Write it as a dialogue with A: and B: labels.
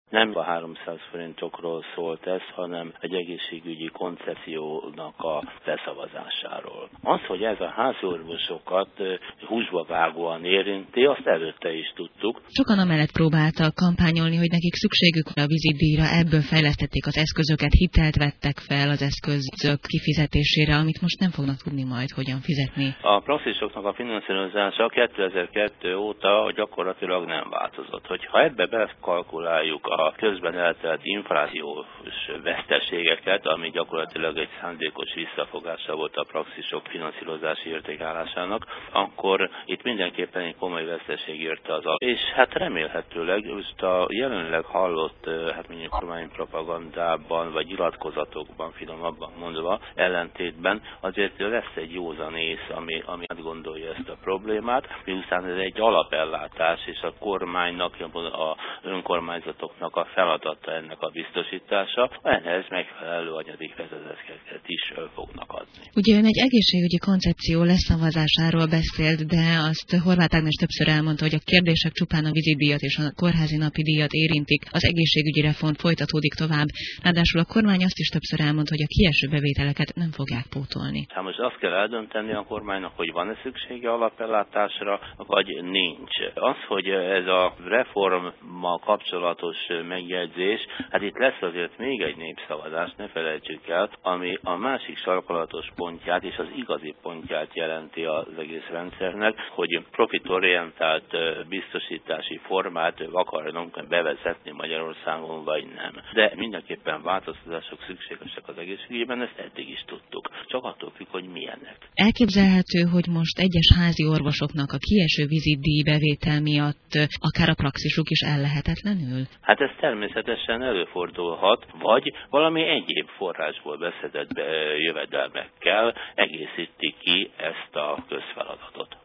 A: Nem a 300 forintokról szólt ez, hanem egy egészségügyi koncepciónak a leszavazásáról. Az, hogy ez a háziorvosokat húsba vágóan érinti, azt előtte is tudtuk.
B: Sokan amellett próbáltak kampányolni, hogy nekik szükségük van a vizitdíjra, ebből fejlesztették az eszközöket, hitelt vettek fel az eszközök kifizetésére, amit most nem fognak tudni majd hogyan fizetni.
A: A praxisoknak a finanszírozása 2002 óta gyakorlatilag nem változott. Hogyha ebbe bekalkuláljuk a közben eltelt inflációs veszteségeket, ami gyakorlatilag egy szándékos visszafogása volt a praxisok finanszírozási értékállásának, akkor itt mindenképpen egy komoly veszteség érte az alap. És hát remélhetőleg most a jelenleg hallott mondjuk kormánypropagandában vagy nyilatkozatokban, finomabban mondva, ellentétben azért lesz egy józan ész, ami átgondolja ezt a problémát, miután ez egy alapellátás, és a kormánynak, a önkormányzatoknak a feladata ennek a biztosítása, ehhez megfelelő anyagi vezeteket is fognak adni.
B: Ugye ön egy egészségügyi koncepció leszavazásáról beszélt, de azt Horváth Ágnes többször elmondta, hogy a kérdések csupán a vizitdíjat és a kórházi napi díjat érintik, az egészségügyi reform folytatódik tovább. Ráadásul a kormány azt is többször elmondta, hogy a kieső bevételeket nem fogják pótolni.
A: Hát most azt kell eldönteni a kormánynak, hogy van-e szüksége alapellátásra, vagy nincs. Az, hogy ez a reformmal kapcsolatos megjegyzés, hát itt lesz azért még egy népszavazás, ne felejtsük el, ami a másik sarkalatos pontját és az igazi pontját jelenti az egész rendszernek, hogy profitorientált biztosítási formát akarunk bevezetni Magyarországon, vagy nem. De mindenképpen változtatások szükségesek az egészségügyben, ezt eddig is tudtuk. Csak attól függ, hogy milyenek.
B: Elképzelhető, hogy most egyes házi orvosoknak a kieső vizitdíj bevétel miatt akár a praxisuk is ellehetetlenül?
A: Hát ez természetesen előfordulhat, vagy valami egyéb forrásból beszedett jövedelmekkel egészíti ki ezt a közfeladatot.